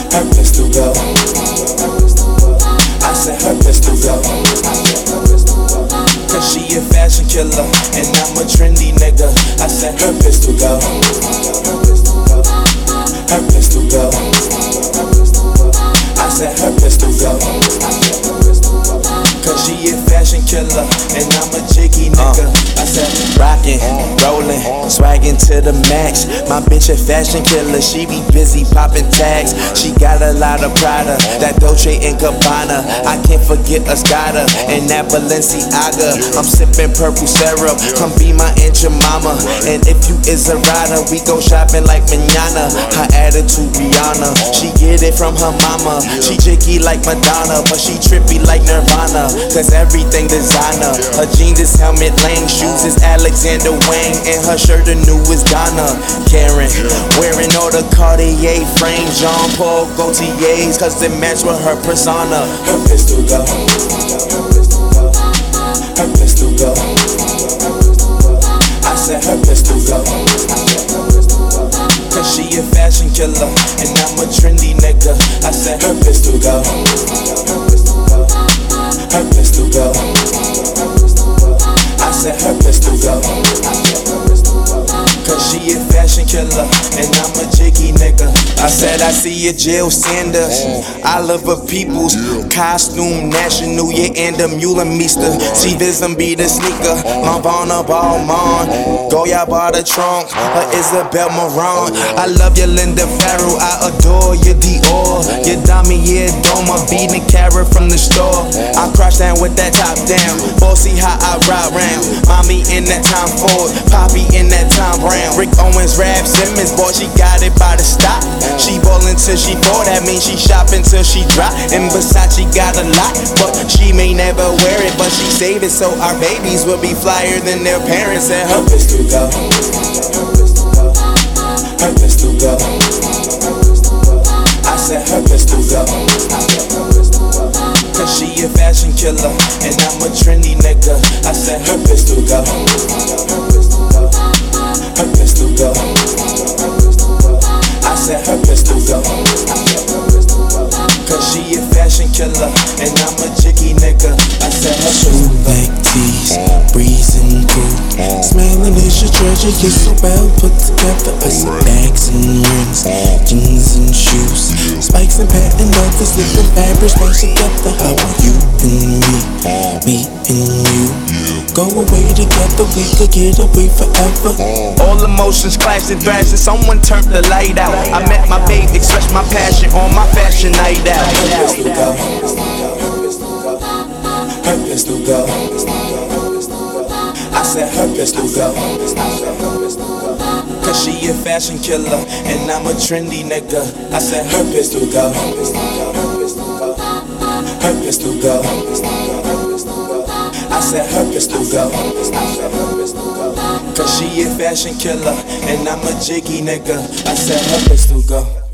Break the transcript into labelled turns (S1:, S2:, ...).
S1: her pistol go. I said her pistol go. Cause she a fashion killer and I'm a trendy nigga. I said her pistol go. Her pistol go. I said her pistol go. Cause she a fashion killer and I'm a jiggy nigga. I said rockin', rollin', swaggin' to the max. My bitch a fashion killer, she be busy poppin' tags. She got a lot of Prada, that Dolce & Gabbana. I can't forget Escada and that Balenciaga. I'm sippin' purple syrup, come be my Aunt Jemima. And if you is a rider, we go shopping like manana. Her attitude Rihanna, she get it from her mama. She jiggy like Madonna, but she trippy like Nirvana. Cause everything designer. Her jeans is Helmet Lang, shoes is Alexander Wang, and her shirt the new is Donna Karen. Wearing all the Cartier frames, Jean Paul Gaultier's, cause it match with her persona. Her pistol go. Her pistol go. I said her pistol go. Cause she a fashion killer and I'm a trendy nigga. I said her pistol go. Her pistol go. I said her pistol go. Cause she a fashion killer and I'm a jiggy nigga. I said I see a Jill Sanders, I love her peoples, costume national, yeah, and a mule meester. See this and be the sneaker, Lavana Balmain, Goya by the trunk, her Isabel Marant. I love your Linda Farrell, I adore your Dior, your Damier Doma, beating carrot from the store. I crouch down with that top down, bossy how I ride round. Mommy in that Tom Ford, Poppy in that Tom Brown. Rick Owens, Rap Simmons, boy, she got it by the stop. She ballin' till she fall, that means she shopping till she drop. And Versace got a lot, but she may never wear it, but she save it so our babies will be flyer than their parents. And her pistol go. Her pistol go. I said her pistol go. Cause she a fashion killer and I'm a trendy nigga. I said her pistol go. Her pistol go. I said her pistol go. Cause she a fashion killer and I'm a jiggy nigga. I said her pistol go.
S2: Black tees, breezing through, smelling is your treasure, you're so well put together. I see bags and rings, jeans and shoes, spikes and patent leathers, different fabrics match together. How are you and me and you? Go away together, we could get away forever.
S1: All emotions clash and thrash, and someone turned the light out. I met my babe, expressed my passion on my fashion night out. Her pistol go. Her pistol go. I said her pistol go. Cause she a fashion killer and I'm a trendy nigga. I said her pistol go. Her pistol go. I said her pistol go. Cause she a fashion killer and I'm a jiggy nigga. I said her pistol go.